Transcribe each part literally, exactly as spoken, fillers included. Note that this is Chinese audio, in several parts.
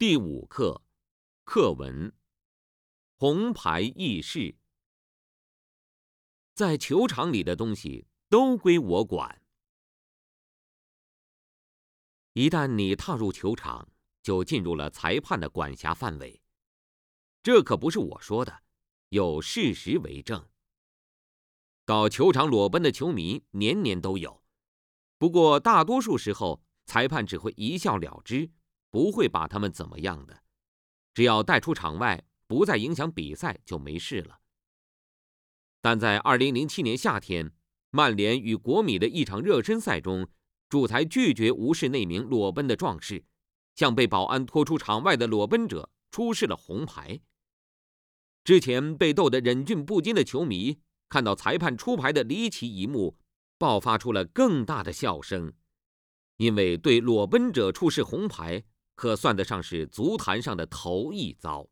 第五课，课文：红牌议事。在球场里的东西都归我管。一旦你踏入球场，就进入了裁判的管辖范围。这可不是我说的，有事实为证。到球场裸奔的球迷年年都有，不过大多数时候，裁判只会一笑了之，不会把他们怎么样的。只要带出场外，不再影响比赛就没事了。但在二零零七年夏天，曼联与国米的一场热身赛中，主裁拒绝无视那名裸奔的壮士，向被保安拖出场外的裸奔者出示了红牌。之前被逗得忍俊不禁的球迷，看到裁判出牌的离奇一幕，爆发出了更大的笑声，因为对裸奔者出示红牌可算得上是足坛上的头一遭。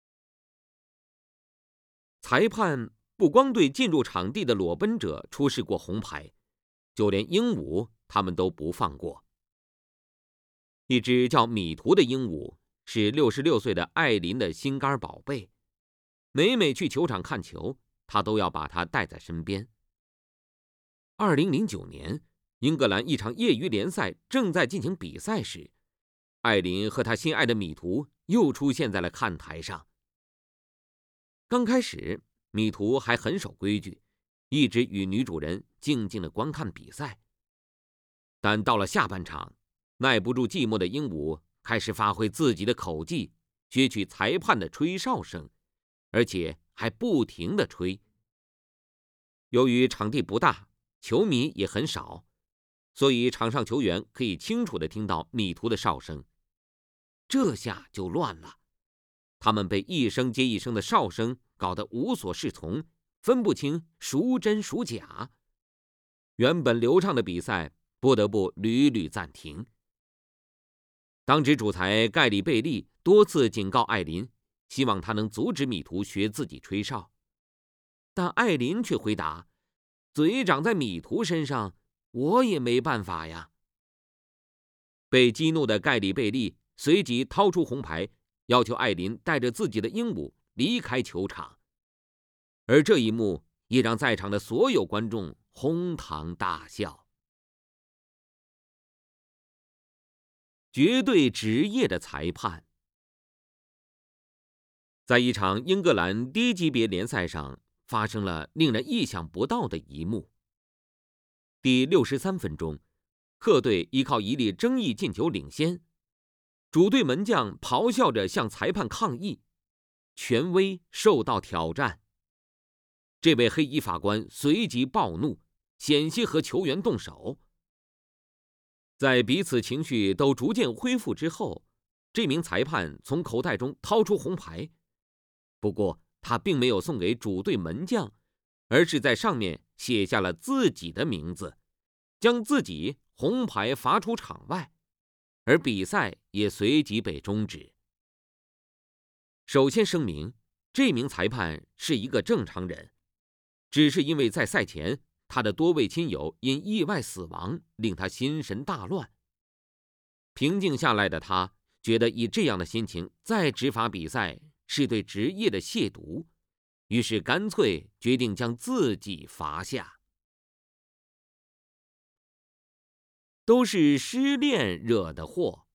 裁判不光对进入场地的裸奔者出示过红牌，就连鹦鹉他们都不放过。一只叫米图的鹦鹉是六十六岁的艾琳的心肝宝贝，每每去球场看球，他都要把它带在身边。二零零九年，英格兰一场业余联赛正在进行比赛时，艾琳和他心爱的米图又出现在了看台上。刚开始，米图还很守规矩，一直与女主人静静地观看比赛。但到了下半场，耐不住寂寞的鹦鹉开始发挥自己的口技，撅取裁判的吹哨声，而且还不停地吹。由于场地不大，球迷也很少，所以场上球员可以清楚地听到米图的哨声。这下就乱了，他们被一声接一声的哨声搞得无所适从，分不清孰真孰假。原本流畅的比赛不得不屡屡暂停。当值主裁盖里贝利多次警告艾琳，希望他能阻止米图学自己吹哨，但艾琳却回答：嘴长在米图身上，我也没办法呀。被激怒的盖里贝利随即掏出红牌，要求艾琳带着自己的鹦鹉离开球场。而这一幕也让在场的所有观众哄堂大笑。绝对职业的裁判。在一场英格兰低级别联赛上，发生了令人意想不到的一幕。第六十三分钟，客队依靠一粒争议进球领先，主队门将咆哮着向裁判抗议，权威受到挑战。这位黑衣法官随即暴怒，险些和球员动手。在彼此情绪都逐渐恢复之后，这名裁判从口袋中掏出红牌，不过他并没有送给主队门将，而是在上面写下了自己的名字，将自己红牌罚出场外，而比赛也随即被终止。首先声明，这名裁判是一个正常人，只是因为在赛前他的多位亲友因意外死亡，令他心神大乱。平静下来的他觉得以这样的心情再执法比赛是对职业的亵渎，于是干脆决定将自己罚下。都是失恋惹的祸。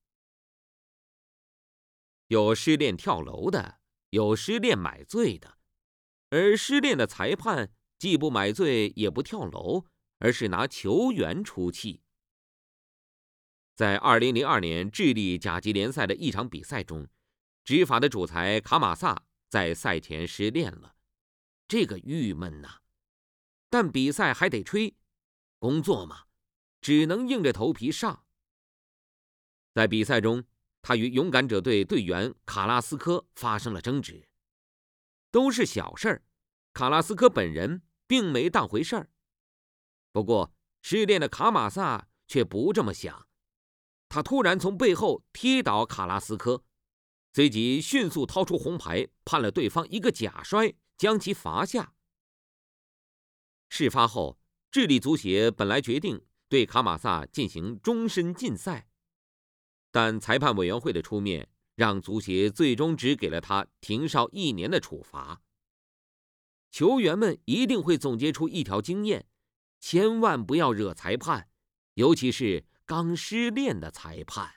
有失恋跳楼的，有失恋买醉的，而失恋的裁判既不买醉也不跳楼，而是拿球员出气。在二零零二年智利甲级联赛的一场比赛中，执法的主裁卡马萨在赛前失恋了，这个郁闷呐！但比赛还得吹，工作嘛，只能硬着头皮上。在比赛中，他与勇敢者队队员卡拉斯科发生了争执，都是小事儿，卡拉斯科本人并没当回事儿。不过失恋的卡马萨却不这么想，他突然从背后踢倒卡拉斯科，随即迅速掏出红牌，判了对方一个假摔，将其罚下。事发后，智利足协本来决定对卡马萨进行终身禁赛，但裁判委员会的出面让足协最终只给了他停哨一年的处罚。球员们一定会总结出一条经验，千万不要惹裁判，尤其是刚失恋的裁判。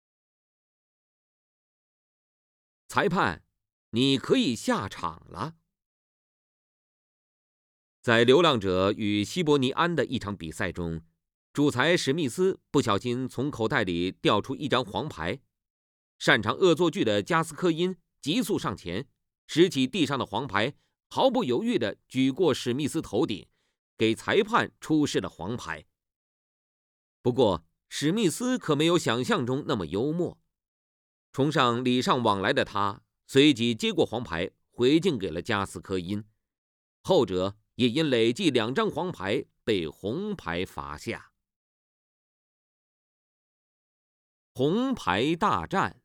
裁判，你可以下场了。在流浪者与西伯尼安的一场比赛中，主裁史密斯不小心从口袋里掉出一张黄牌，擅长恶作剧的加斯科因急速上前，拾起地上的黄牌，毫不犹豫地举过史密斯头顶，给裁判出示了黄牌。不过，史密斯可没有想象中那么幽默，崇尚礼尚往来的他随即接过黄牌，回敬给了加斯科因，后者也因累计两张黄牌被红牌罚下。红牌大战，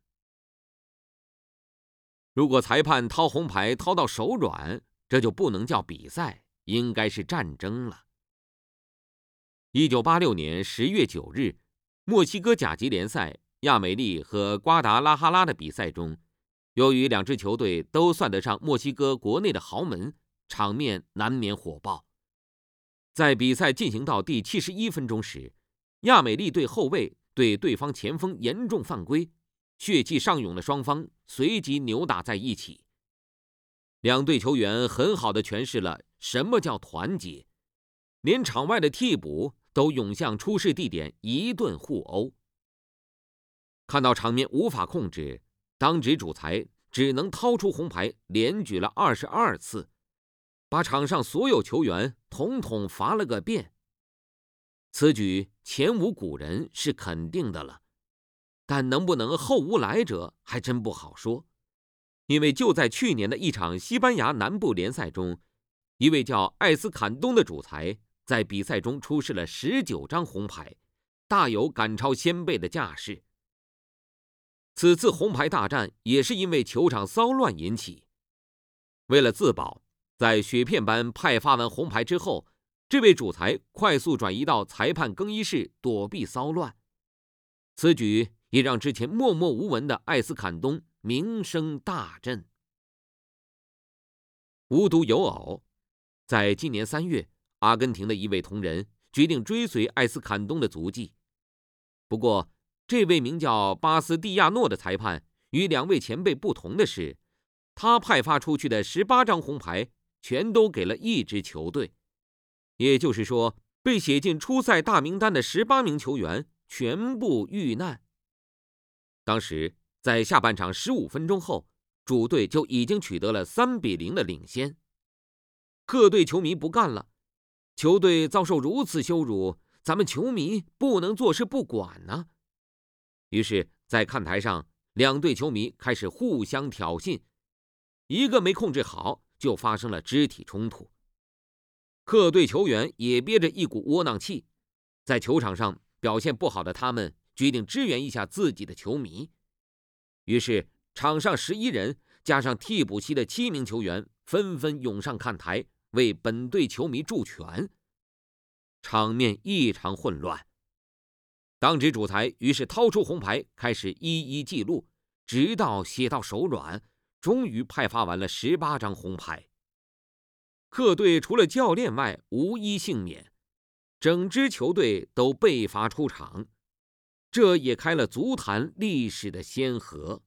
如果裁判掏红牌掏到手软，这就不能叫比赛，应该是战争了。一九八六年十月九日，墨西哥甲级联赛亚美利和瓜达拉哈拉的比赛中，由于两支球队都算得上墨西哥国内的豪门，场面难免火爆。在比赛进行到第七十一分钟时，亚美利队后卫对对方前锋严重犯规，血气上涌的双方随即扭打在一起。两队球员很好地诠释了什么叫团结，连场外的替补都涌向出事地点一顿互殴。看到场面无法控制，当值主裁只能掏出红牌，连举了二十二次，把场上所有球员统统罚了个遍。此举前无古人是肯定的了，但能不能后无来者还真不好说。因为就在去年的一场西班牙南部联赛中，一位叫艾斯坎东的主裁在比赛中出示了十九张红牌，大有赶超先辈的架势。此次红牌大战也是因为球场骚乱引起。为了自保，在雪片般派发完红牌之后，这位主裁快速转移到裁判更衣室躲避骚乱。此举也让之前默默无闻的艾斯坎东名声大振。无独有偶，在今年三月，阿根廷的一位同仁决定追随艾斯坎东的足迹。不过，这位名叫巴斯蒂亚诺的裁判与两位前辈不同的是，他派发出去的十八张红牌全都给了一支球队，也就是说，被写进出赛大名单的十八名球员全部遇难。当时在下半场十五分钟后，主队就已经取得了三比零的领先。客队球迷不干了，球队遭受如此羞辱，咱们球迷不能坐视不管呢。于是，在看台上，两队球迷开始互相挑衅，一个没控制好，就发生了肢体冲突。客队球员也憋着一股窝囊气，在球场上表现不好的他们决定支援一下自己的球迷。于是，场上十一人加上替补席的七名球员纷纷涌上看台，为本队球迷助拳。场面异常混乱。当值主裁于是掏出红牌，开始一一记录，直到写到手软，终于派发完了十八张红牌。客队除了教练外无一幸免，整支球队都被罚出场，这也开了足坛历史的先河。